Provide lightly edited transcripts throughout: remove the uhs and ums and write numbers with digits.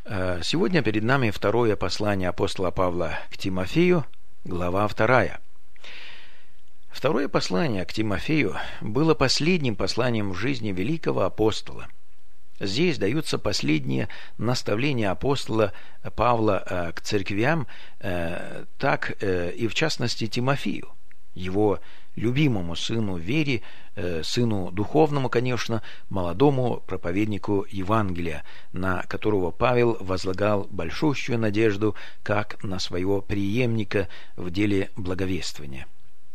Сегодня перед нами второе послание апостола Павла к Тимофею, глава 2. Второе послание к Тимофею было последним посланием в жизни великого апостола. Здесь даются последние наставления апостола Павла к церквям, так и в частности Тимофею, его любимому сыну в вере, сыну духовному, конечно, молодому проповеднику Евангелия, на которого Павел возлагал большущую надежду как на своего преемника в деле благовествования.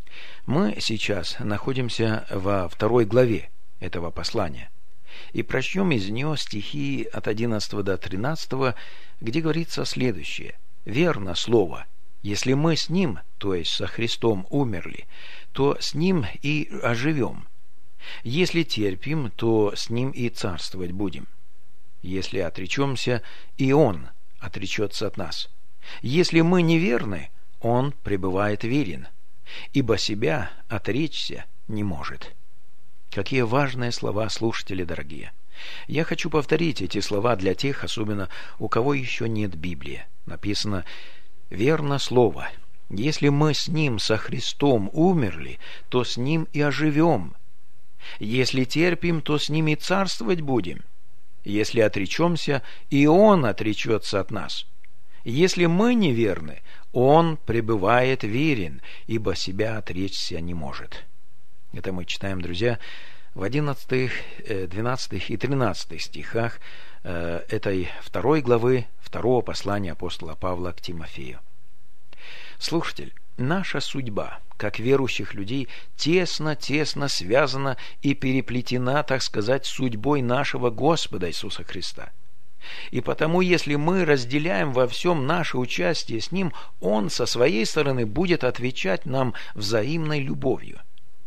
Мы сейчас находимся во 2 главе этого послания и прочтем из нее стихи от 11 до 13, где говорится следующее: «Верно слово, если мы с Ним, то есть со Христом, умерли, то с Ним и оживем. Если терпим, то с Ним и царствовать будем. Если отречемся, и Он отречется от нас. Если мы неверны, Он пребывает верен, ибо себя отречься не может». Какие важные слова, слушатели дорогие! Я хочу повторить эти слова для тех, особенно у кого еще нет Библии. Написано: «Верно слово, если мы с Ним, со Христом, умерли, то с Ним и оживем. Если терпим, то с Ним и царствовать будем. Если отречемся, и Он отречется от нас. Если мы неверны, Он пребывает верен, ибо себя отречься не может». Это мы читаем, друзья, в 11, 12 и 13 стихах этой 2 главы 2 послания апостола Павла к Тимофею. Слушатель, наша судьба, как верующих людей, тесно связана и переплетена, так сказать, судьбой нашего Господа Иисуса Христа. И потому, если мы разделяем во всем наше участие с Ним, Он со своей стороны будет отвечать нам взаимной любовью.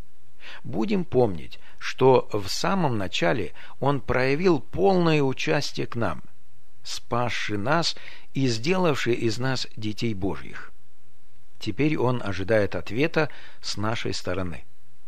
Будем помнить, что в самом начале Он проявил полное участие к нам, спасши нас и сделавши из нас детей Божьих. Теперь Он ожидает ответа с нашей стороны.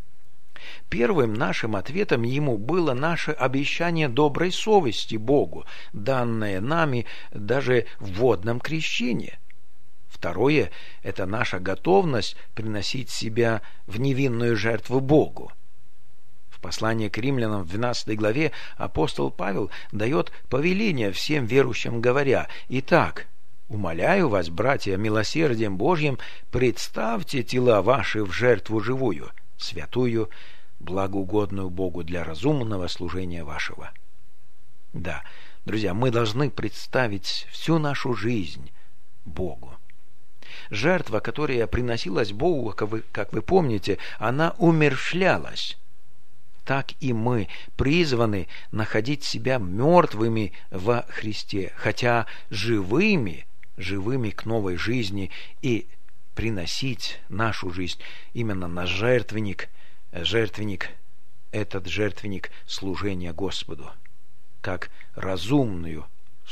Первым нашим ответом Ему было наше обещание доброй совести Богу, данное нами даже в водном крещении. Второе – это наша готовность приносить себя в невинную жертву Богу. В послании к римлянам в 12 главе апостол Павел дает повеление всем верующим, говоря: «Итак, умоляю вас, братья, милосердием Божьим, представьте тела ваши в жертву живую, святую, благоугодную Богу для разумного служения вашего». Да, друзья, мы должны представить всю нашу жизнь Богу. Жертва, которая приносилась Богу, как вы помните, она умерщвлялась. Так и мы призваны находить себя мертвыми во Христе, хотя живыми к новой жизни, и приносить нашу жизнь именно на жертвенник, этот жертвенник служения Господу, как разумную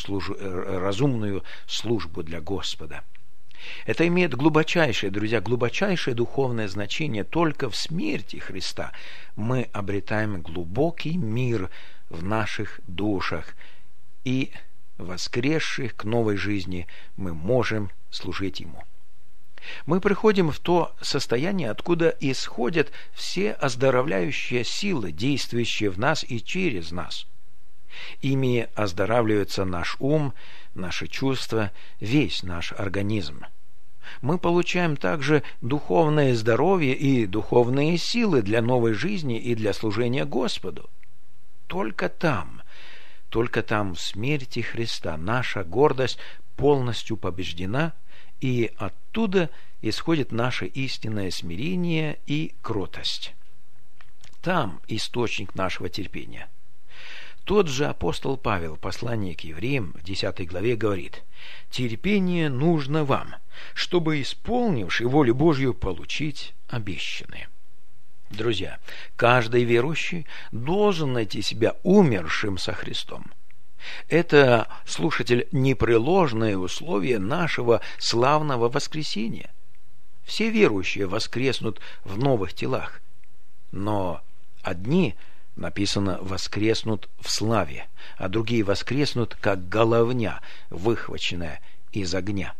службу для Господа. Это имеет глубочайшее духовное значение. Только в смерти Христа мы обретаем глубокий мир в наших душах, и, воскресших к новой жизни, мы можем служить Ему. Мы приходим в то состояние, откуда исходят все оздоровляющие силы, действующие в нас и через нас. Ими оздоравливается наш ум, наши чувства, весь наш организм. Мы получаем также духовное здоровье и духовные силы для новой жизни и для служения Господу. Только там, в смерти Христа, наша гордость полностью побеждена, и оттуда исходит наше истинное смирение и кротость. Там источник нашего терпения. Тот же апостол Павел в послании к евреям в 10 главе говорит: «Терпение нужно вам, чтобы, исполнивши волю Божью, получить обещанное». Друзья, каждый верующий должен найти себя умершим со Христом. Это, слушатель, непреложное условие нашего славного воскресения. Все верующие воскреснут в новых телах, но одни Написано «воскреснут в славе», а другие воскреснут, как головня, выхваченная из огня.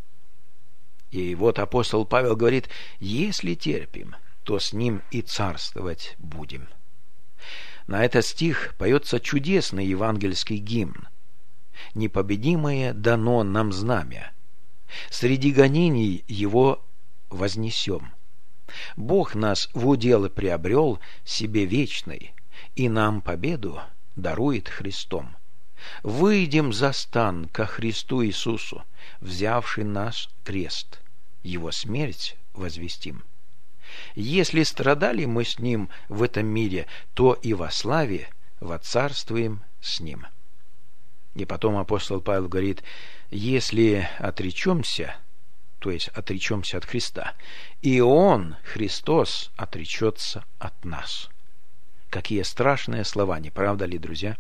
И вот апостол Павел говорит: «Если терпим, то с ним и царствовать будем». На этот стих поется чудесный евангельский гимн: «Непобедимое дано нам знамя, среди гонений его вознесем. Бог нас в удел приобрел себе вечный, и нам победу дарует Христом. Выйдем за стан ко Христу Иисусу, взявший наш крест, его смерть возвестим. Если страдали мы с ним в этом мире, то и во славе воцарствуем с ним». И потом апостол Павел говорит: «Если отречемся, то есть отречемся от Христа, и Он, Христос, отречется от нас». Какие страшные слова, не правда ли, друзья?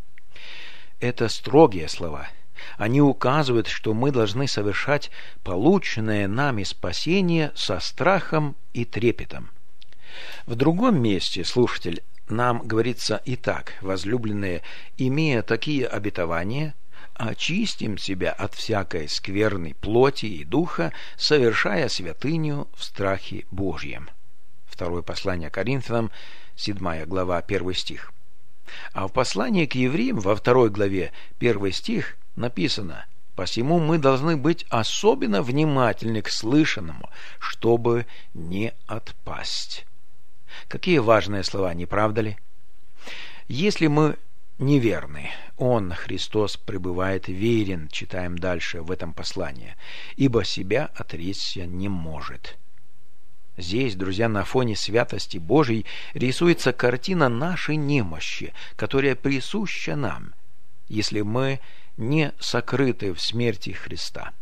Это строгие слова. Они указывают, что мы должны совершать полученное нами спасение со страхом и трепетом. В другом месте, слушатель, нам говорится: «Итак, возлюбленные, имея такие обетования, очистим себя от всякой скверной плоти и духа, совершая святыню в страхе Божьем». Второе послание Коринфянам, 7 глава, 1 стих. А в послании к евреям во 2 главе 1 стих написано: «Посему мы должны быть особенно внимательны к слышанному, чтобы не отпасть». Какие важные слова, не правда ли? Если мы неверны, Он, Христос, пребывает верен, читаем дальше в этом послании, ибо себя отречься не может. Здесь, друзья, на фоне святости Божией рисуется картина нашей немощи, которая присуща нам, если мы не сокрыты в смерти Христа.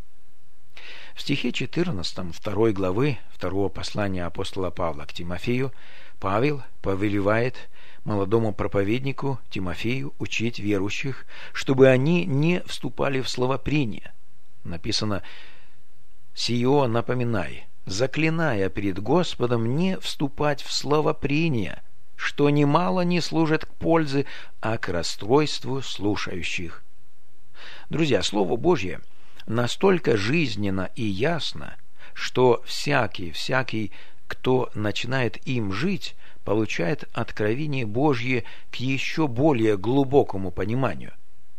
В стихе 14 2 главы 2 послания апостола Павла к Тимофею Павел повелевает молодому проповеднику Тимофею учить верующих, чтобы они не вступали в словопрение. Написано: «Сие напоминай, заклиная перед Господом не вступать в словопрение, что немало не служит к пользе, а к расстройству слушающих». Друзья, Слово Божье настолько жизненно и ясно, что всякий, кто начинает им жить, получает откровение Божье к еще более глубокому пониманию.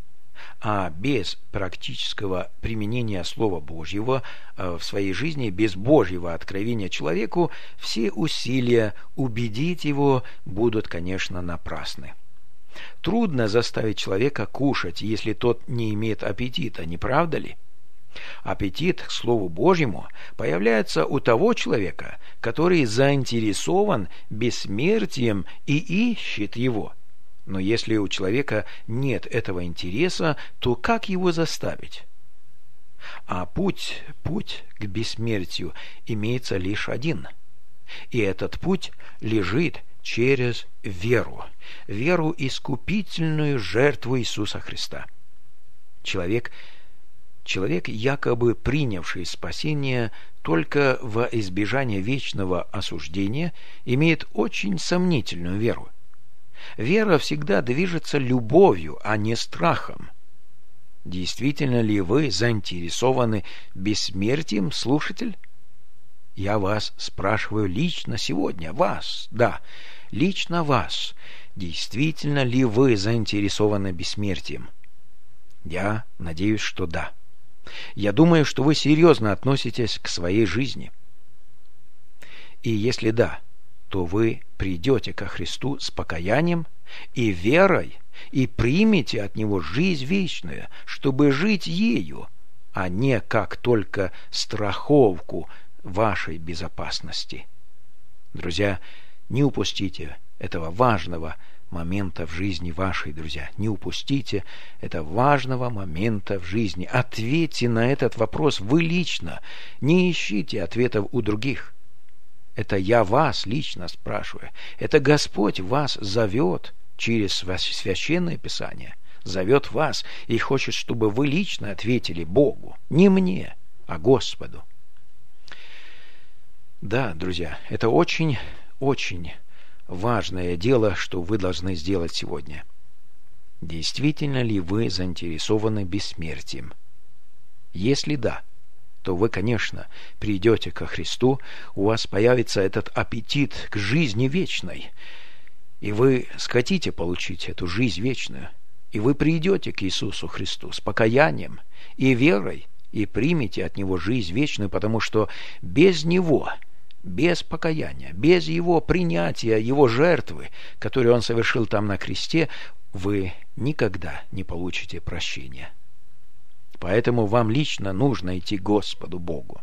А без практического применения Слова Божьего в своей жизни, без Божьего откровения человеку, все усилия убедить его будут, конечно, напрасны. Трудно заставить человека кушать, если тот не имеет аппетита, не правда ли? Аппетит к Слову Божьему появляется у того человека, который заинтересован бессмертием и ищет его. Но если у человека нет этого интереса, то как его заставить? А путь к бессмертию имеется лишь один. И этот путь лежит через веру искупительную жертву Иисуса Христа. Человек, якобы принявший спасение только во избежание вечного осуждения, имеет очень сомнительную веру. Вера всегда движется любовью, а не страхом. Действительно ли вы заинтересованы бессмертием, слушатель? Я вас спрашиваю лично сегодня, вас, да, лично вас. Действительно ли вы заинтересованы бессмертием? Я надеюсь, что да. Я думаю, что вы серьезно относитесь к своей жизни. И если да, то вы придете ко Христу с покаянием и верой и примете от Него жизнь вечную, чтобы жить ею, а не как только страховку вашей безопасности. Друзья, не упустите этого важного момента в жизни вашей, друзья. Не упустите этого важного момента в жизни. Ответьте на этот вопрос вы лично. Не ищите ответов у других. Это я вас лично спрашиваю. Это Господь вас зовет через Священное Писание. Зовет вас и хочет, чтобы вы лично ответили Богу. Не мне, а Господу. Да, друзья, это очень важное дело, что вы должны сделать сегодня. Действительно ли вы заинтересованы бессмертием? Если да, то вы, конечно, придете ко Христу, у вас появится этот аппетит к жизни вечной, и вы хотите получить эту жизнь вечную, и вы придете к Иисусу Христу с покаянием и верой, и примете от Него жизнь вечную, потому что без Него, без покаяния, без Его принятия, Его жертвы, которую Он совершил там на кресте, вы никогда не получите прощения. Поэтому вам лично нужно идти к Господу Богу.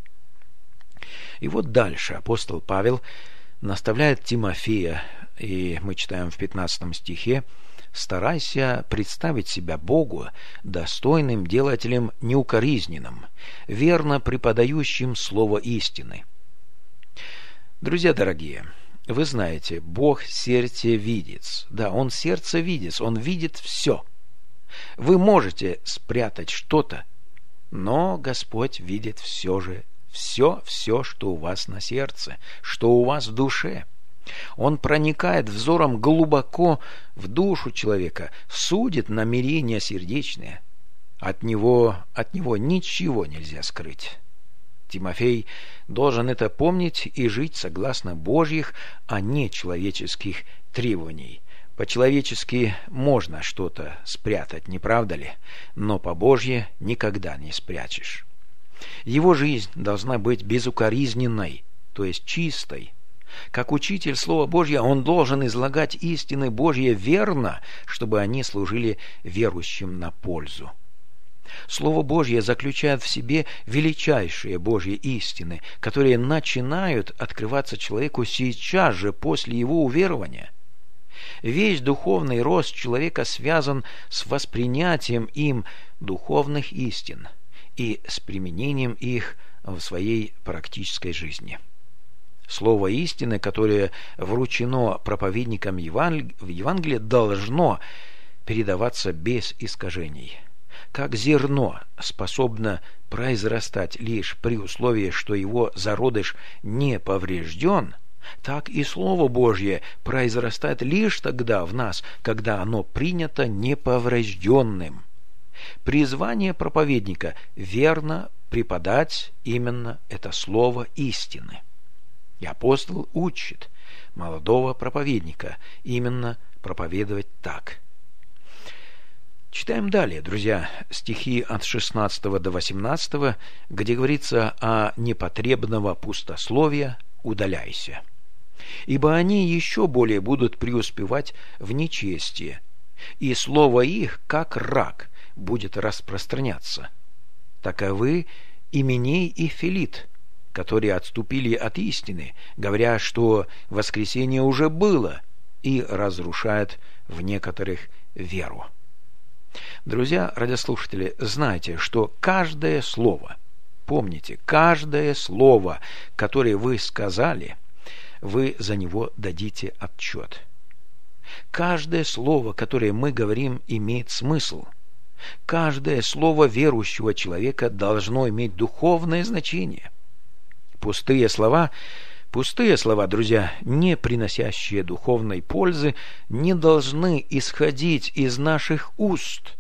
И вот дальше апостол Павел наставляет Тимофея, и мы читаем в 15 стихе: «Старайся представить себя Богу достойным делателем неукоризненным, верно преподающим слово истины». Друзья дорогие, вы знаете, Бог сердцевидец. Да, Он сердцевидец, Он видит все. Вы можете спрятать что-то, но Господь видит все же, все, что у вас на сердце, что у вас в душе. Он проникает взором глубоко в душу человека, судит намерения сердечные. От него ничего нельзя скрыть. Тимофей должен это помнить и жить согласно Божьих, а не человеческих требований. По-человечески можно что-то спрятать, не правда ли? Но по-божье никогда не спрячешь. Его жизнь должна быть безукоризненной, то есть чистой. Как учитель Слова Божьего, он должен излагать истины Божьи верно, чтобы они служили верующим на пользу. Слово Божье заключает в себе величайшие Божьи истины, которые начинают открываться человеку сейчас же после его уверования. Весь духовный рост человека связан с воспринятием им духовных истин и с применением их в своей практической жизни. Слово истины, которое вручено проповедникам в Евангелии, должно передаваться без искажений. Как зерно способно произрастать лишь при условии, что его зародыш не поврежден, так и Слово Божье произрастает лишь тогда в нас, когда оно принято неповрежденным. Призвание проповедника – верно преподать именно это слово истины. И апостол учит молодого проповедника именно проповедовать так. Читаем далее, друзья, стихи от 16 до 18, где говорится о непотребного пустословия «удаляйся». Ибо они еще более будут преуспевать в нечестии, и слово их, как рак, будет распространяться. Таковы Именей и Филит, которые отступили от истины, говоря, что воскресение уже было, и разрушают в некоторых веру. Друзья радиослушатели, знайте, что каждое слово, помните, каждое слово, которое вы сказали, вы за него дадите отчет. Каждое слово, которое мы говорим, имеет смысл. Каждое слово верующего человека должно иметь духовное значение. Пустые слова, друзья, не приносящие духовной пользы, не должны исходить из наших уст.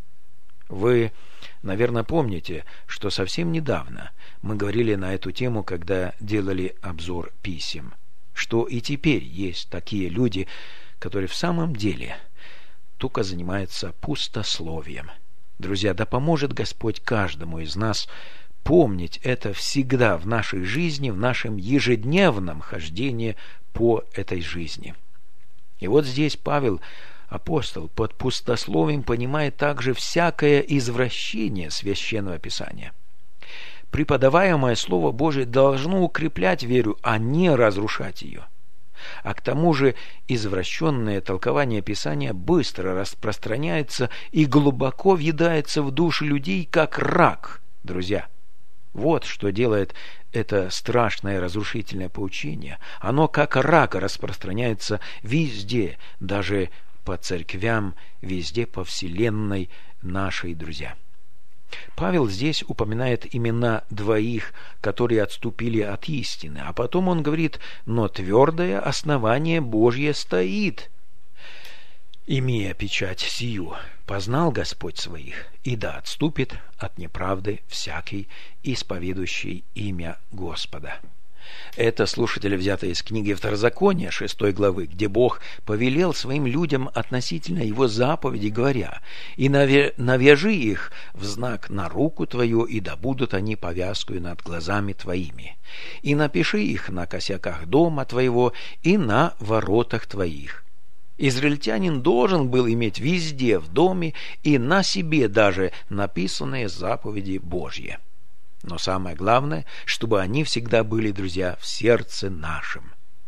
Вы, наверное, помните, что совсем недавно мы говорили на эту тему, когда делали обзор писем, что и теперь есть такие люди, которые в самом деле только занимаются пустословием. Друзья, да поможет Господь каждому из нас помнить это всегда в нашей жизни, в нашем ежедневном хождении по этой жизни. И вот здесь Павел, апостол, под пустословием понимает также всякое извращение Священного Писания. Преподаваемое Слово Божие должно укреплять веру, а не разрушать ее. А к тому же извращенное толкование Писания быстро распространяется и глубоко въедается в души людей, как рак, друзья. Вот что делает это страшное разрушительное поучение. Оно как рак распространяется везде, даже по церквям, везде по вселенной нашей, друзья. Павел здесь упоминает имена двоих, которые отступили от истины, а потом он говорит: «Но твердое основание Божье стоит, имея печать сию, познал Господь своих, и да отступит от неправды всякий, исповедующий имя Господа». Это, слушатели, взято из книги Второзакония, 6 главы, где Бог повелел своим людям относительно Его заповедей, говоря: «И навяжи их в знак на руку твою, и да будут они повязкою над глазами твоими. И напиши их на косяках дома твоего и на воротах твоих». Израильтянин должен был иметь везде в доме и на себе даже написанные заповеди Божьи. Но самое главное, чтобы они всегда были, друзья, в сердце нашем.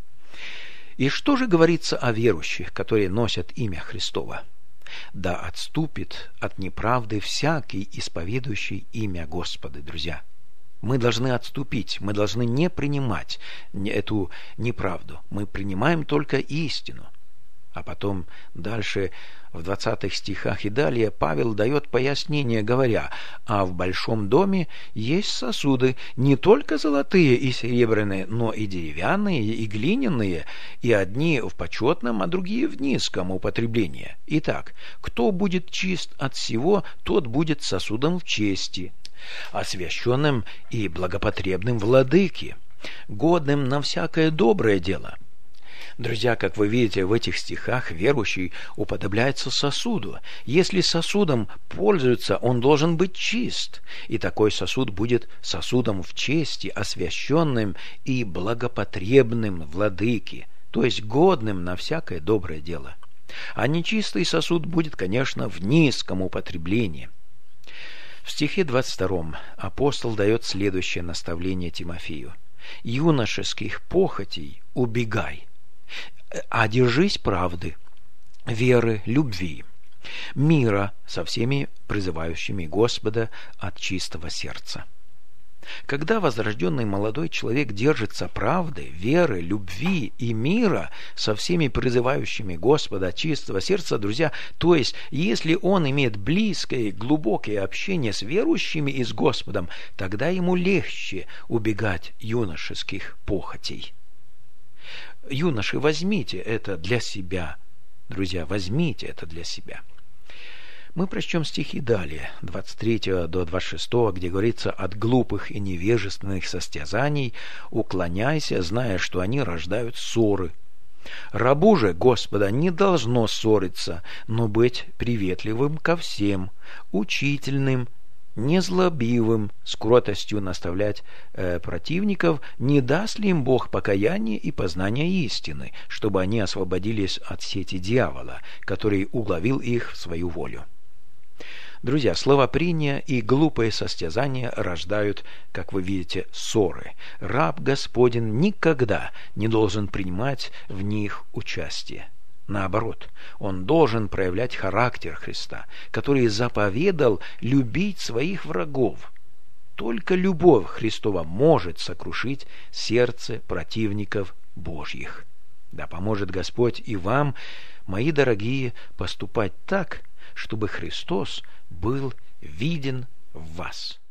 И что же говорится о верующих, которые носят имя Христово? «Да отступит от неправды всякий, исповедующий имя Господа», друзья. Мы должны отступить, мы должны не принимать эту неправду. Мы принимаем только истину. А потом дальше в 20 стихах и далее Павел дает пояснение, говоря: «А в большом доме есть сосуды, не только золотые и серебряные, но и деревянные, и глиняные, и одни в почетном, а другие в низком употреблении. Итак, кто будет чист от всего, тот будет сосудом в чести, освященным и благопотребным владыке, годным на всякое доброе дело». Друзья, как вы видите, в этих стихах верующий уподобляется сосуду. Если сосудом пользуется, он должен быть чист. И такой сосуд будет сосудом в чести, освященным и благопотребным владыке, то есть годным на всякое доброе дело. А нечистый сосуд будет, конечно, в низком употреблении. В стихе 22 апостол дает следующее наставление Тимофею: «Юношеских похотей убегай, а держись правды, веры, любви, мира со всеми призывающими Господа от чистого сердца». Когда возрожденный молодой человек держится правды, веры, любви и мира со всеми призывающими Господа от чистого сердца, друзья, то есть если он имеет близкое и глубокое общение с верующими и с Господом, тогда ему легче убегать юношеских похотей. Юноши, возьмите это для себя. Друзья, возьмите это для себя. Мы прочтем стихи далее, 23 до 26, где говорится: «От глупых и невежественных состязаний уклоняйся, зная, что они рождают ссоры. Рабу же Господа не должно ссориться, но быть приветливым ко всем, учительным, незлобивым, с кротостью наставлять противников, не даст ли им Бог покаяния и познания истины, чтобы они освободились от сети дьявола, который уловил их в свою волю». Друзья, словопрения и глупые состязания рождают, как вы видите, ссоры. Раб Господень никогда не должен принимать в них участие. Наоборот, он должен проявлять характер Христа, который заповедал любить своих врагов. Только любовь Христова может сокрушить сердце противников Божьих. Да поможет Господь и вам, мои дорогие, поступать так, чтобы Христос был виден в вас.